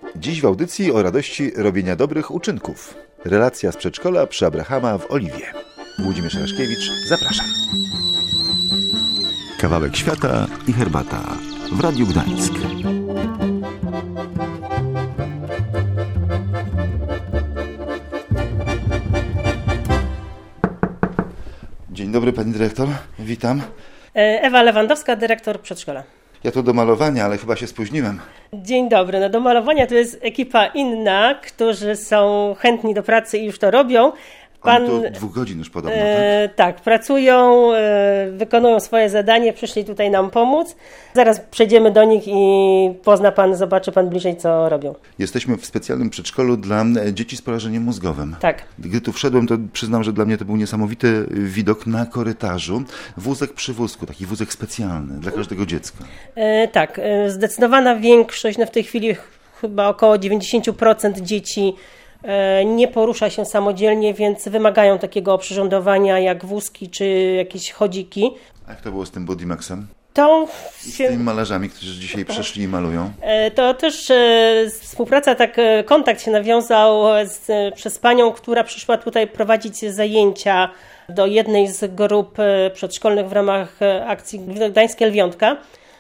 Dziś w audycji o radości robienia dobrych uczynków. Relacja z przedszkola przy Abrahama w Oliwie. Włodzimierz Raszkiewicz, zapraszam. Kawałek świata i herbata w Radiu Gdańsk. Dzień dobry, pani dyrektor. Witam. Ewa Lewandowska, dyrektor przedszkola. Ja tu do malowania, ale chyba się spóźniłem. Dzień dobry. Do malowania to jest ekipa inna, którzy są chętni do pracy i już to robią. Oni tu 2 godzin już podobno, tak? Tak, pracują, wykonują swoje zadanie, przyszli tutaj nam pomóc. Zaraz przejdziemy do nich i pozna pan, zobaczy pan bliżej, co robią. Jesteśmy w specjalnym przedszkolu dla dzieci z porażeniem mózgowym. Tak. Gdy tu wszedłem, to przyznam, że dla mnie to był niesamowity widok na korytarzu. Wózek przy wózku, taki wózek specjalny dla każdego dziecka. Tak, zdecydowana większość, w tej chwili chyba około 90% dzieci nie porusza się samodzielnie, więc wymagają takiego oprzyrządowania jak wózki czy jakieś chodziki. A jak to było z tym Bodymaxem? Z tymi malarzami, którzy dzisiaj przyszli i malują? To też współpraca, kontakt się nawiązał przez panią, która przyszła tutaj prowadzić zajęcia do jednej z grup przedszkolnych w ramach akcji Gdańskie Lwiątka.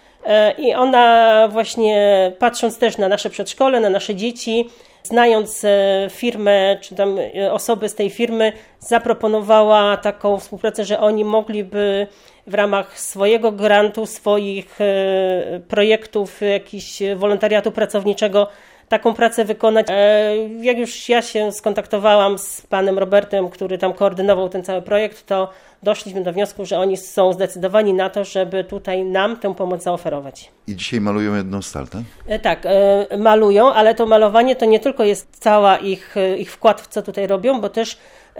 I ona właśnie, patrząc też na nasze przedszkole, na nasze dzieci, znając firmę, czy tam osoby z tej firmy, zaproponowała taką współpracę, że oni mogliby w ramach swojego grantu, swoich projektów, jakiś wolontariatu pracowniczego taką pracę wykonać. Jak już ja się skontaktowałam z panem Robertem, który tam koordynował ten cały projekt, to doszliśmy do wniosku, że oni są zdecydowani na to, żeby tutaj nam tę pomoc zaoferować. I dzisiaj malują jedną stal, tak? Tak, malują, ale to malowanie to nie tylko jest cała ich wkład w co tutaj robią, bo też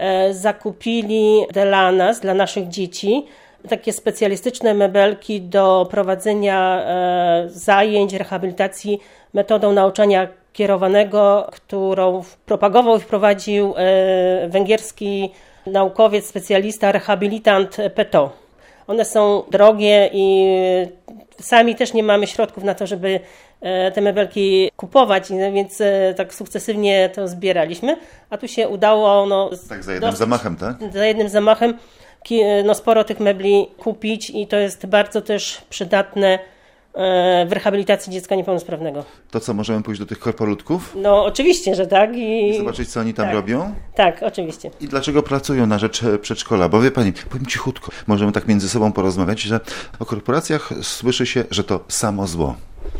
zakupili dla nas, dla naszych dzieci, takie specjalistyczne mebelki do prowadzenia zajęć, rehabilitacji metodą nauczania kierowanego, którą propagował i wprowadził węgierski naukowiec, specjalista, rehabilitant Peto. One są drogie i sami też nie mamy środków na to, żeby te mebelki kupować, więc tak sukcesywnie to zbieraliśmy, a tu się udało tak za jednym zamachem, tak? Za jednym zamachem sporo tych mebli kupić i to jest bardzo też przydatne w rehabilitacji dziecka niepełnosprawnego. To co, możemy pójść do tych korpolutków? Oczywiście, że tak. I zobaczyć, co oni tam robią? Tak, oczywiście. I dlaczego pracują na rzecz przedszkola? Bo wie pani, powiem cichutko, możemy tak między sobą porozmawiać, że o korporacjach słyszy się, że to samo zło.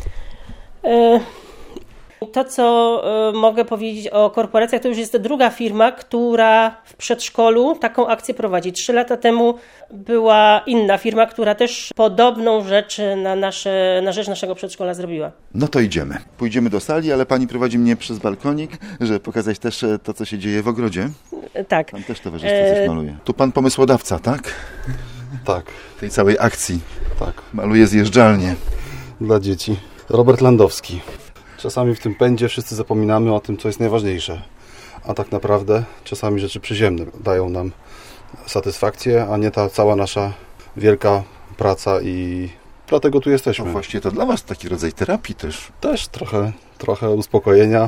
To, co mogę powiedzieć o korporacjach, to już jest druga firma, która w przedszkolu taką akcję prowadzi. 3 lata temu była inna firma, która też podobną rzecz na rzecz naszego przedszkola zrobiła. No to idziemy. Pójdziemy do sali, ale pani prowadzi mnie przez balkonik, żeby pokazać też to, co się dzieje w ogrodzie. Tak. Pan też towarzystwo coś maluje. Tu pan pomysłodawca, tak? Tak. Tej całej akcji. Tak. Maluje zjeżdżalnię. Dla dzieci. Robert Landowski. Czasami w tym pędzie wszyscy zapominamy o tym, co jest najważniejsze. A tak naprawdę czasami rzeczy przyziemne dają nam satysfakcję, a nie ta cała nasza wielka praca i dlatego tu jesteśmy. No właśnie to dla was taki rodzaj terapii też. Też trochę uspokojenia,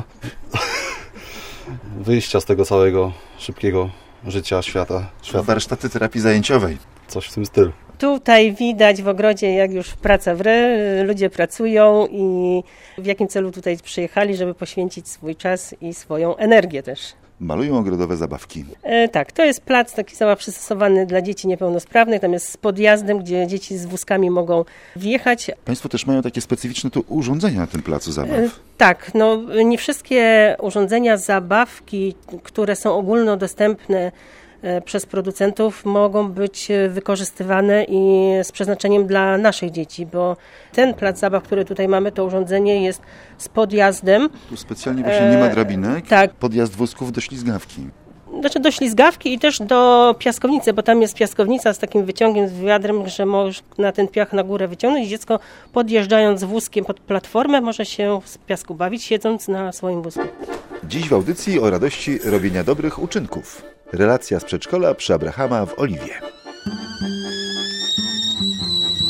wyjścia z tego całego szybkiego życia, świata. Warsztaty terapii zajęciowej. Coś w tym stylu. Tutaj widać w ogrodzie, jak już praca wre, ludzie pracują i w jakim celu tutaj przyjechali, żeby poświęcić swój czas i swoją energię też. Malują ogrodowe zabawki. Tak, to jest plac taki sama przystosowany dla dzieci niepełnosprawnych, tam jest z podjazdem, gdzie dzieci z wózkami mogą wjechać. Państwo też mają takie specyficzne tu urządzenia na tym placu zabaw. Tak, nie wszystkie urządzenia, zabawki, które są ogólnodostępne przez producentów, mogą być wykorzystywane i z przeznaczeniem dla naszych dzieci, bo ten plac zabaw, który tutaj mamy, to urządzenie jest z podjazdem. Tu specjalnie właśnie nie ma drabinek, tak. Podjazd wózków do ślizgawki. Znaczy do ślizgawki i też do piaskownicy, bo tam jest piaskownica z takim wyciągiem, z wiadrem, że możesz na ten piach na górę wyciągnąć i dziecko podjeżdżając wózkiem pod platformę może się z piasku bawić, siedząc na swoim wózku. Dziś w audycji o radości robienia dobrych uczynków. Relacja z przedszkola przy Abrahama w Oliwie.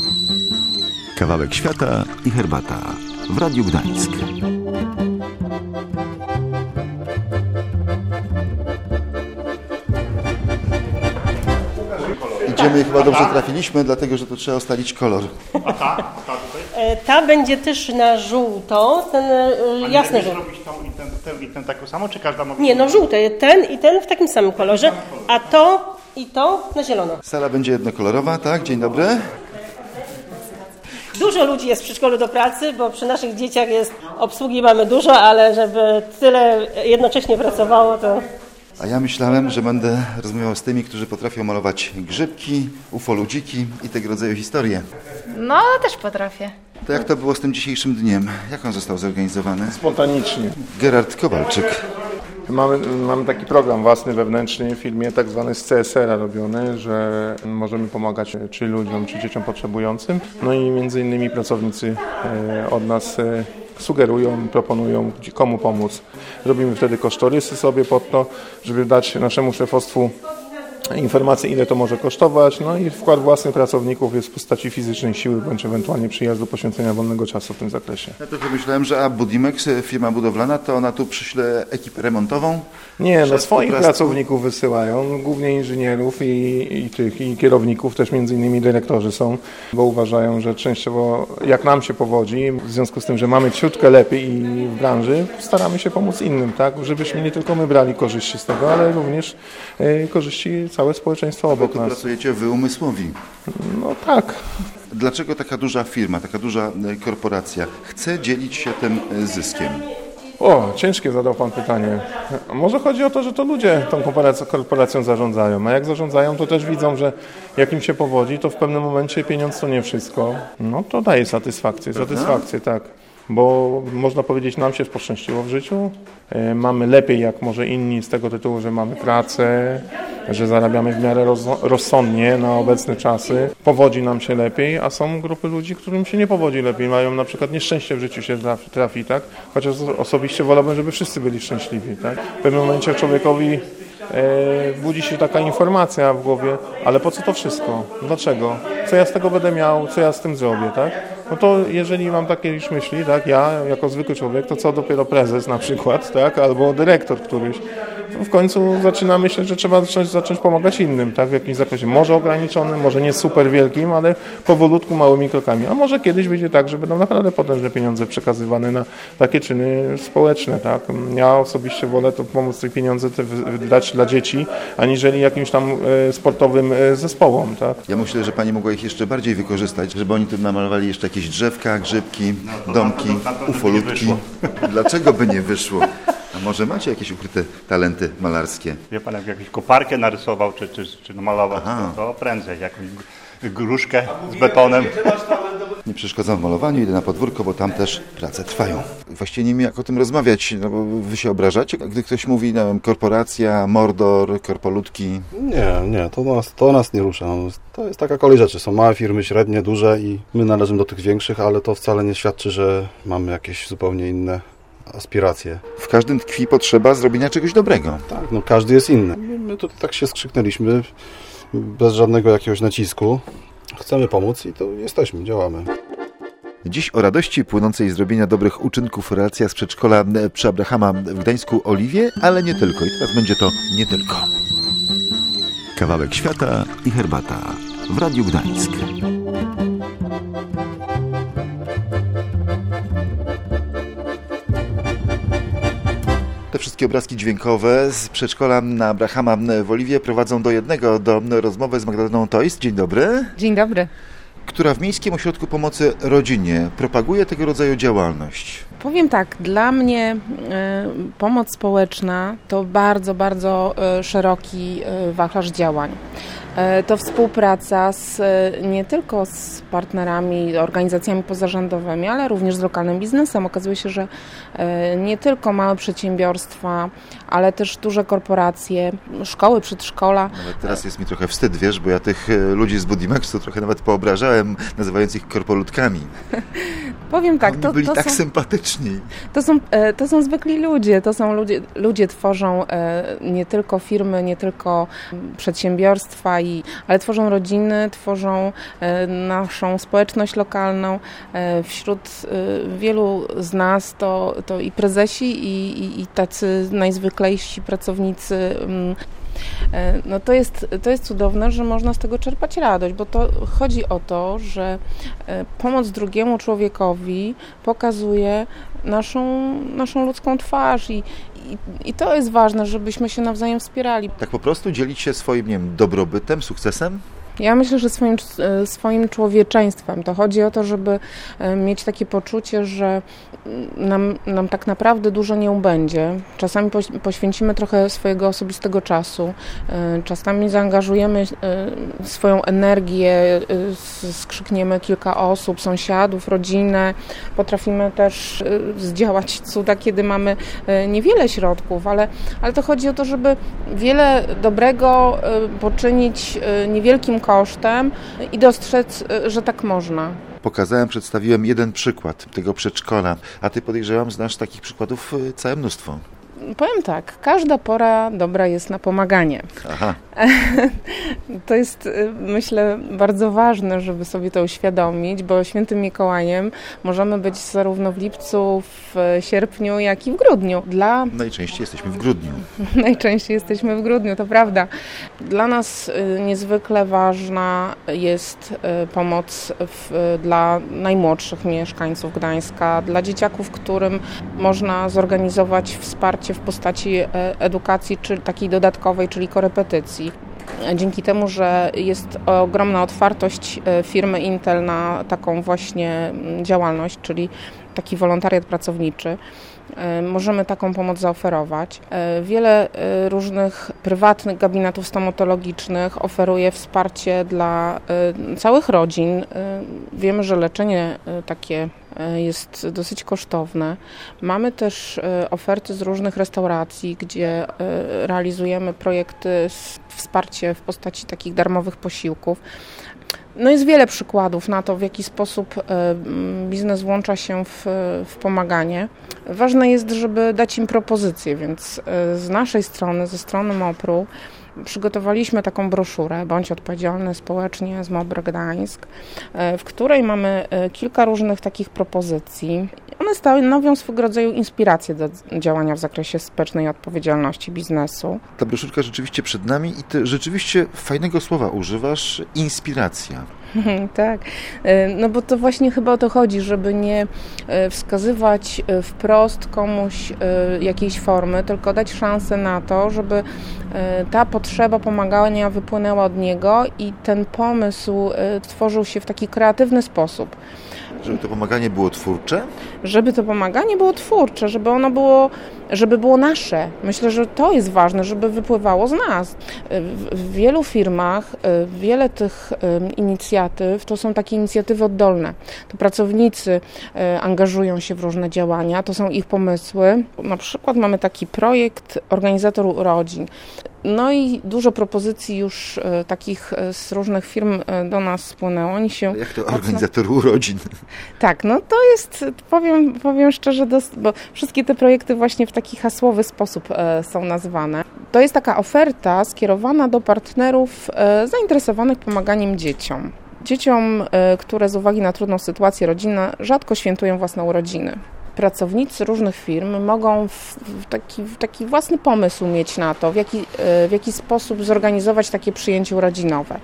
Kawałek świata i herbata w Radiu Gdańsk. my chyba dobrze trafiliśmy, dlatego że to trzeba ustalić kolor. A ta tutaj? Ta będzie też na żółto, ten jasny żółty. Zrobić tą i ten tak samo, czy każda ma... Nie, no żółty, ten i ten w takim samym kolorze, a to i to na zielono. Sala będzie jednokolorowa, tak? Dzień dobry. Dużo ludzi jest w przedszkolu do pracy, bo przy naszych dzieciach obsługi mamy dużo, ale żeby tyle jednocześnie pracowało, to... A ja myślałem, że będę rozmawiał z tymi, którzy potrafią malować grzybki, ufoludziki i tego rodzaju historie. No, też potrafię. To jak to było z tym dzisiejszym dniem? Jak on został zorganizowany? Spontanicznie. Gerard Kowalczyk. Mamy taki program własny, wewnętrzny w firmie, tak zwany z CSR-a robiony, że możemy pomagać czy ludziom, czy dzieciom potrzebującym. No i między innymi pracownicy od nas sugerują, proponują, komu pomóc. Robimy wtedy kosztorysy sobie pod to, żeby dać naszemu szefostwu informacje, ile to może kosztować, no i wkład własny pracowników jest w postaci fizycznej siły, bądź ewentualnie przyjazdu, poświęcenia wolnego czasu w tym zakresie. Ja trochę myślałem, że Budimex, firma budowlana, to ona tu przyśle ekipę remontową? Nie, no swoich pracowników wysyłają, głównie inżynierów i kierowników, też między innymi dyrektorzy są, bo uważają, że częściowo jak nam się powodzi, w związku z tym, że mamy ciutkę lepiej i w branży, staramy się pomóc innym, tak, żebyśmy nie tylko my brali korzyści z tego, ale również korzyści całe społeczeństwo obok nas. Pracujecie wy umysłowi. No tak. Dlaczego taka duża firma, taka duża korporacja chce dzielić się tym zyskiem? Ciężkie zadał Pan pytanie. Może chodzi o to, że to ludzie tą korporacją zarządzają, a jak zarządzają, to też widzą, że jak im się powodzi, to w pewnym momencie pieniądz to nie wszystko. No to daje satysfakcję, tak. Bo można powiedzieć, nam się poszczęściło w życiu. Mamy lepiej jak może inni z tego tytułu, że mamy pracę, że zarabiamy w miarę rozsądnie na obecne czasy. Powodzi nam się lepiej, a są grupy ludzi, którym się nie powodzi lepiej. Mają na przykład nieszczęście w życiu się trafi, tak? Chociaż osobiście wolałbym, żeby wszyscy byli szczęśliwi, tak? W pewnym momencie człowiekowi budzi się taka informacja w głowie, ale po co to wszystko? Dlaczego? Co ja z tego będę miał? Co ja z tym zrobię, tak? No to jeżeli mam takie już myśli, tak, ja jako zwykły człowiek, to co dopiero prezes na przykład, tak, albo dyrektor któryś, to w końcu zaczyna myśleć, że trzeba zacząć pomagać innym, tak, w jakimś zakresie, może ograniczonym, może nie super wielkim, ale powolutku, małymi krokami, a może kiedyś będzie tak, że będą naprawdę potężne pieniądze przekazywane na takie czyny społeczne, tak. Ja osobiście wolę to pomóc te pieniądze dać dla dzieci, aniżeli jakimś tam sportowym zespołom, tak. Ja myślę, że Pani mogła ich jeszcze bardziej wykorzystać, żeby oni tu namalowali jeszcze jakieś drzewka, grzybki, domki, ufolutki. Dlaczego by nie wyszło? A może macie jakieś ukryte talenty malarskie? Wie Pan, jak jakąś koparkę narysował, czy namalował, to prędzej, jakąś gruszkę z betonem. Nie przeszkadzam w malowaniu, idę na podwórko, bo tam też prace trwają. Właściwie nie wiem, jak o tym rozmawiać, no bo wy się obrażacie, gdy ktoś mówi, nie wiem, korporacja, mordor, korpolutki. Nie, to nas nie rusza. To jest taka kolej rzeczy. Są małe firmy, średnie, duże i my należymy do tych większych, ale to wcale nie świadczy, że mamy jakieś zupełnie inne aspiracje. W każdym tkwi potrzeba zrobienia czegoś dobrego. Tak, no każdy jest inny. My tutaj tak się skrzyknęliśmy, bez żadnego jakiegoś nacisku. Chcemy pomóc i to jesteśmy, działamy. Dziś o radości płynącej z robienia dobrych uczynków relacja z przedszkola przy Abrahama w Gdańsku Oliwie, ale nie tylko. I teraz będzie to nie tylko. Kawałek świata i herbata w Radiu Gdańsk. Te wszystkie obrazki dźwiękowe z przedszkola na Abrahama w Oliwie prowadzą do jednego, do rozmowy z Magdaleną Toist. Dzień dobry. Dzień dobry. Która w Miejskim Ośrodku Pomocy Rodzinie propaguje tego rodzaju działalność. Powiem tak, dla mnie pomoc społeczna to bardzo, bardzo szeroki wachlarz działań. To współpraca nie tylko z partnerami, organizacjami pozarządowymi, ale również z lokalnym biznesem. Okazuje się, że nie tylko małe przedsiębiorstwa, ale też duże korporacje, szkoły, przedszkola. Nawet teraz jest mi trochę wstyd, wiesz, bo ja tych ludzi z Budimexu trochę nawet poobrażałem, nazywając ich korpolutkami. Powiem tak, oni byli tak sympatyczni. To są zwykli ludzie, ludzie tworzą nie tylko firmy, nie tylko przedsiębiorstwa, ale tworzą rodziny, tworzą naszą społeczność lokalną. Wśród wielu z nas to i prezesi, i tacy najzwyklejsi pracownicy No to jest cudowne, że można z tego czerpać radość, bo to chodzi o to, że pomoc drugiemu człowiekowi pokazuje naszą ludzką twarz i to jest ważne, żebyśmy się nawzajem wspierali. Tak po prostu dzielić się swoim, nie wiem, dobrobytem, sukcesem? Ja myślę, że swoim człowieczeństwem. To chodzi o to, żeby mieć takie poczucie, że nam tak naprawdę dużo nie ubędzie. Czasami poświęcimy trochę swojego osobistego czasu, czasami zaangażujemy swoją energię, skrzykniemy kilka osób, sąsiadów, rodzinę. Potrafimy też zdziałać cuda, kiedy mamy niewiele środków, ale to chodzi o to, żeby wiele dobrego poczynić niewielkim kosztem i dostrzec, że tak można. Przedstawiłem jeden przykład tego przedszkola, a ty, podejrzewam, znasz takich przykładów całe mnóstwo. Powiem tak, każda pora dobra jest na pomaganie. Aha. To jest, myślę, bardzo ważne, żeby sobie to uświadomić, bo Świętym Mikołajem możemy być zarówno w lipcu, w sierpniu, jak i w grudniu. Najczęściej jesteśmy w grudniu. Najczęściej jesteśmy w grudniu, to prawda. Dla nas niezwykle ważna jest pomoc dla najmłodszych mieszkańców Gdańska, dla dzieciaków, którym można zorganizować wsparcie w postaci edukacji, czy takiej dodatkowej, czyli korepetycji. Dzięki temu, że jest ogromna otwartość firmy Intel na taką właśnie działalność, czyli taki wolontariat pracowniczy, możemy taką pomoc zaoferować. Wiele różnych prywatnych gabinetów stomatologicznych oferuje wsparcie dla całych rodzin. Wiemy, że leczenie takie jest dosyć kosztowne. Mamy też oferty z różnych restauracji, gdzie realizujemy projekty, wsparcie w postaci takich darmowych posiłków. No jest wiele przykładów na to, w jaki sposób biznes włącza się w pomaganie. Ważne jest, żeby dać im propozycje, więc z naszej strony, ze strony MOPR-u, przygotowaliśmy taką broszurę Bądź odpowiedzialny społecznie z MOPR Gdańsk, w której mamy kilka różnych takich propozycji. One stanowią swego rodzaju inspirację do działania w zakresie społecznej odpowiedzialności biznesu. Ta broszurka rzeczywiście przed nami i ty rzeczywiście fajnego słowa używasz, inspiracja. Tak, no bo to właśnie chyba o to chodzi, żeby nie wskazywać wprost komuś jakiejś formy, tylko dać szansę na to, żeby ta potrzeba pomagania wypłynęła od niego i ten pomysł tworzył się w taki kreatywny sposób. Żeby to pomaganie było twórcze? Żeby to pomaganie było twórcze, żeby było nasze. Myślę, że to jest ważne, żeby wypływało z nas. W wielu firmach wiele tych inicjatyw to są takie inicjatywy oddolne. To pracownicy angażują się w różne działania, to są ich pomysły. Na przykład mamy taki projekt Organizator Urodzin. No i dużo propozycji już takich z różnych firm do nas spłynęło. Jak to organizator urodzin? Tak, no to jest, powiem szczerze, bo wszystkie te projekty właśnie w taki hasłowy sposób są nazywane. To jest taka oferta skierowana do partnerów zainteresowanych pomaganiem dzieciom. Dzieciom, które z uwagi na trudną sytuację rodzinną rzadko świętują własne urodziny. Pracownicy różnych firm mogą taki własny pomysł mieć na to, w jaki sposób zorganizować takie przyjęcie urodzinowe.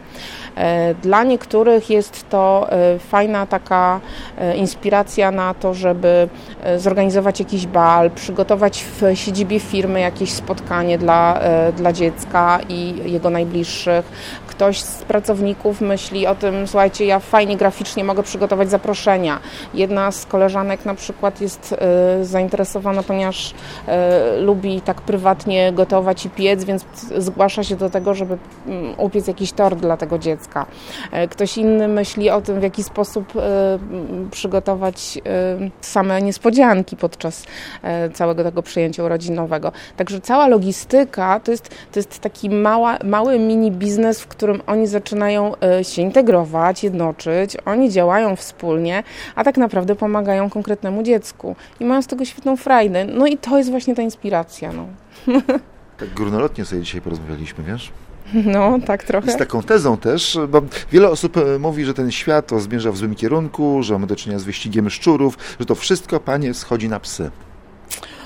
Dla niektórych jest to fajna taka inspiracja na to, żeby zorganizować jakiś bal, przygotować w siedzibie firmy jakieś spotkanie dla dziecka i jego najbliższych. Ktoś z pracowników myśli o tym, słuchajcie, ja fajnie graficznie mogę przygotować zaproszenia. Jedna z koleżanek na przykład jest zainteresowana, ponieważ lubi tak prywatnie gotować i piec, więc zgłasza się do tego, żeby upiec jakiś tort dla tego dziecka. Ktoś inny myśli o tym, w jaki sposób przygotować same niespodzianki podczas całego tego przyjęcia urodzinowego. Także cała logistyka to jest taki mały mini biznes, w którym oni zaczynają się integrować, jednoczyć, oni działają wspólnie, a tak naprawdę pomagają konkretnemu dziecku i mają z tego świetną frajdę. No i to jest właśnie ta inspiracja. No. Tak górnolotnie sobie dzisiaj porozmawialiśmy, wiesz? No, tak trochę. Z taką tezą też, bo wiele osób mówi, że ten świat zmierza w złym kierunku, że mamy do czynienia z wyścigiem szczurów, że to wszystko, panie, schodzi na psy.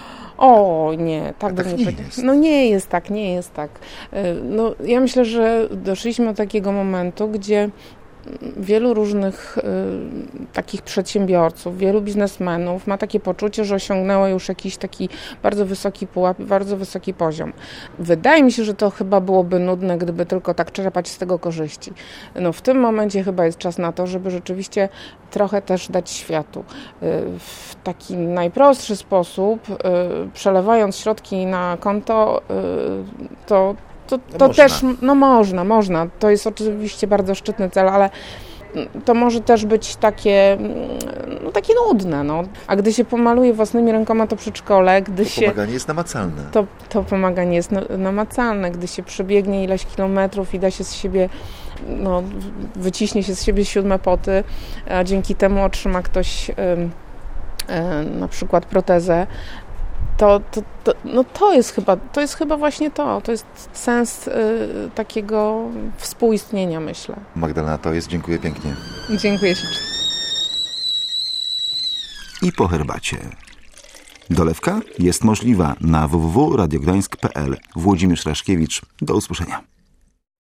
O nie, tak tak bym nie nie jest. powiedziała. No nie jest tak. No, ja myślę, że doszliśmy do takiego momentu, gdzie wielu różnych takich przedsiębiorców, wielu biznesmenów ma takie poczucie, że osiągnęło już jakiś taki bardzo wysoki pułap, bardzo wysoki poziom. Wydaje mi się, że to chyba byłoby nudne, gdyby tylko tak czerpać z tego korzyści. No, w tym momencie chyba jest czas na to, żeby rzeczywiście trochę też dać światu. W taki najprostszy sposób, przelewając środki na konto, to też, no można. To jest oczywiście bardzo szczytny cel, ale to może też być takie nudne. No. A gdy się pomaluje własnymi rękoma to przedszkole, Pomaganie jest namacalne. To pomaganie jest namacalne, gdy się przebiegnie ileś kilometrów i da się z siebie, wyciśnie się z siebie 7 poty, a dzięki temu otrzyma ktoś na przykład protezę. To jest chyba właśnie to. To jest sens takiego współistnienia, myślę. Magdalena, to jest. Dziękuję pięknie. Dziękuję ślicznie. I po herbacie. Dolewka jest możliwa na www.radiogdańsk.pl. Włodzimierz Raszkiewicz. Do usłyszenia.